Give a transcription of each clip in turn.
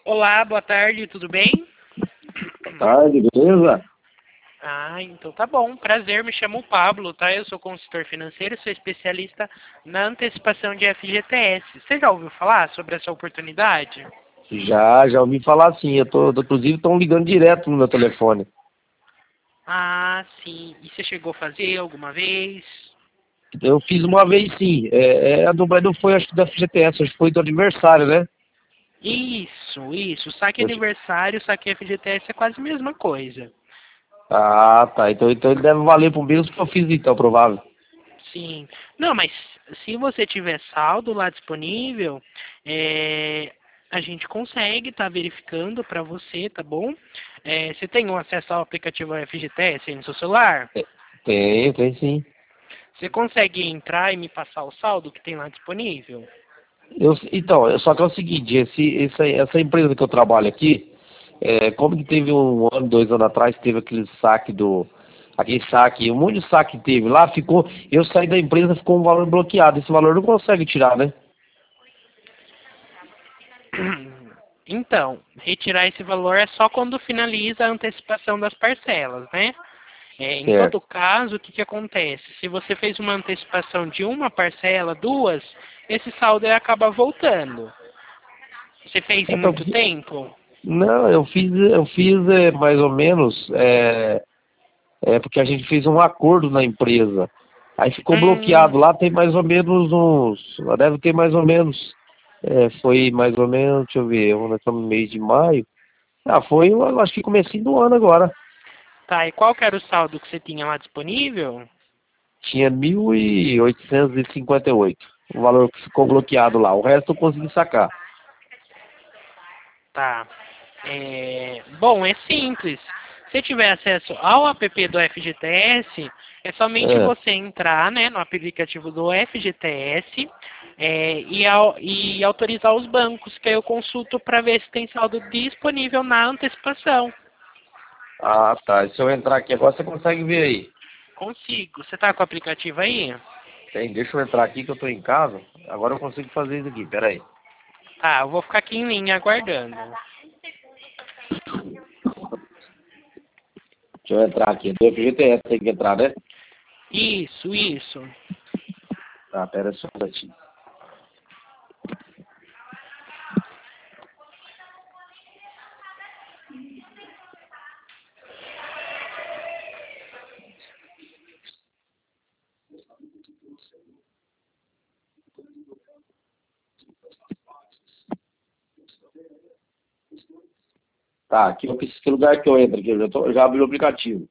Olá, boa tarde, tudo bem? Boa tarde, beleza? Ah, então tá bom. Prazer, me chamo Pablo, tá? Eu sou consultor financeiro, sou especialista na antecipação de FGTS. Você já ouviu falar sobre essa oportunidade? Já ouvi falar sim. Inclusive, estão ligando direto no meu telefone. Ah, sim. E você chegou a fazer alguma vez? Eu fiz uma vez sim. Mas não foi, acho que da FGTS, acho que foi do aniversário, né? Isso. Saque Poxa. aniversário, saque FGTS é quase a mesma coisa. Ah, tá. Então ele deve valer pro mesmo que eu fiz então, provável. Sim. Não, mas se você tiver saldo lá disponível, a gente consegue estar verificando para você, tá bom? Você tem um acesso ao aplicativo FGTS aí no seu celular? Tem sim. Você consegue entrar e me passar o saldo que tem lá disponível? Então, só que é o seguinte, essa empresa que eu trabalho aqui, como que teve um ano, 2 anos atrás, teve aquele saque, um monte de saque teve lá, eu saí da empresa, ficou um valor bloqueado, esse valor não consegue tirar, né? Então, retirar esse valor é só quando finaliza a antecipação das parcelas, né? Em todo Certo. caso, o que acontece? Se você fez uma antecipação de uma parcela, duas, esse saldo acaba voltando. Você fez em É, pra- muito tempo? não, eu fiz mais ou menos, porque a gente fez um acordo na empresa. Aí ficou bloqueado Hum, lá, tem mais ou menos deve ter mais ou menos, foi mais ou menos, deixa eu ver, nós estamos no mês de maio. Ah, foi, eu acho que comecinho do ano agora. tá. E qual que era o saldo que você tinha lá disponível? Tinha 1.858 o valor que ficou bloqueado lá. O resto eu consegui sacar. Tá. Bom, é simples. Se tiver acesso ao app do FGTS, é somente É. você entrar, né, no aplicativo do FGTS, e autorizar os bancos, que aí eu consulto para ver se tem saldo disponível na antecipação. Ah, tá. Se eu entrar aqui agora, você consegue ver aí. Consigo. Você está com o aplicativo aí? Tem, deixa eu entrar aqui que eu tô em casa. Agora eu consigo fazer isso aqui, peraí. Tá, eu vou ficar aqui em linha aguardando. Deixa eu entrar aqui. Do FGTS tem que entrar, né? Isso. Tá, pera só um minutinho. Tá, aqui que lugar que eu entro aqui? Eu já abri o aplicativo.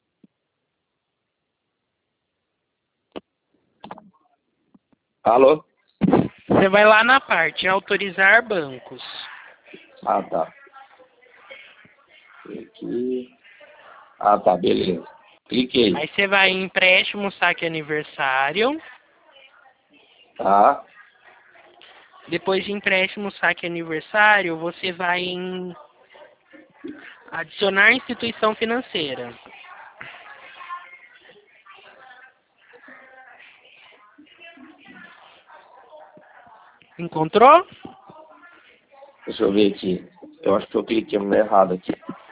Alô? Você vai lá na parte autorizar bancos. Ah, tá. Aqui. Ah, tá, beleza. Cliquei. Aí você vai em empréstimo, saque aniversário. Tá. Depois de empréstimo, saque aniversário, você vai em adicionar instituição financeira. Encontrou? Deixa eu ver aqui. Eu acho que eu cliquei no errado aqui.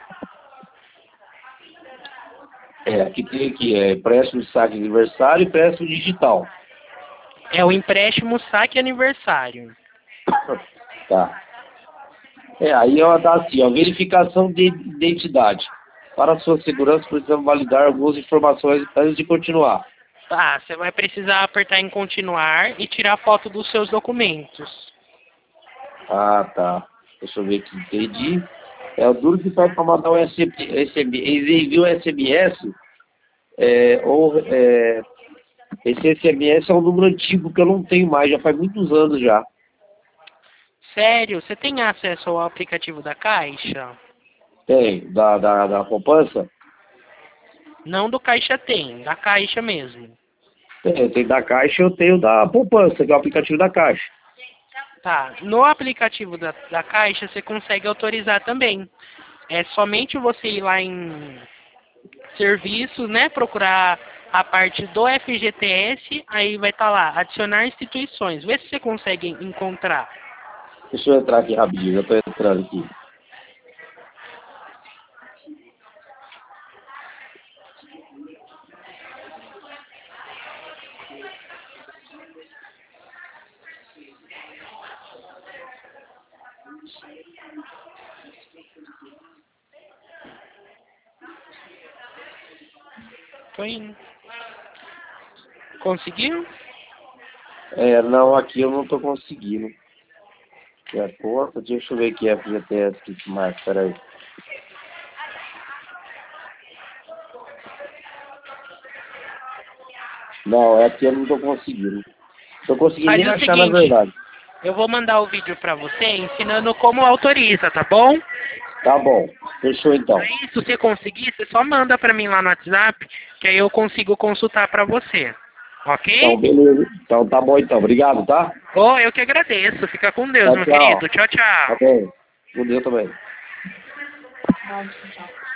Aqui tem aqui, empréstimo de saque de aniversário e empréstimo digital. É o empréstimo, saque aniversário. Tá. Aí ela dá assim, ó, verificação de identidade. Para sua segurança, precisamos validar algumas informações antes de continuar. Tá, você vai precisar apertar em continuar e tirar foto dos seus documentos. Ah, tá. Deixa eu ver aqui, entendi. O duro que pede para mandar um eles enviam SMS, esse SMS é um número antigo que eu não tenho mais, já faz muitos anos já. Sério, você tem acesso ao aplicativo da Caixa? Tem, da poupança? Não do Caixa tem, da Caixa mesmo. Tem da Caixa, eu tenho da poupança, que é o aplicativo da Caixa. Tá, no aplicativo da Caixa você consegue autorizar também. É somente você ir lá em serviços, né? Procurar a parte do FGTS, aí vai estar lá, adicionar instituições. Vê se você consegue encontrar. Deixa eu entrar aqui rapidinho, eu tô entrando aqui. Tô indo. Conseguiu? Não, aqui eu não tô conseguindo. Que é conta, deixa eu ver aqui a FGTS, que mais, peraí. Não, aqui eu não tô conseguindo. Tô conseguindo Faz nem o achar na seguinte, verdade. eu vou mandar o vídeo pra você ensinando como autoriza, tá bom? Tá bom, fechou então. Aí, se você conseguir, você só manda pra mim lá no WhatsApp, que aí eu consigo consultar pra você. Então, Ok? beleza. Então tá bom então, obrigado, tá? Oh, eu que agradeço. Fica com Deus, Tchau, meu tchau. querido. Tchau, tchau. Tá bom. Com Deus também.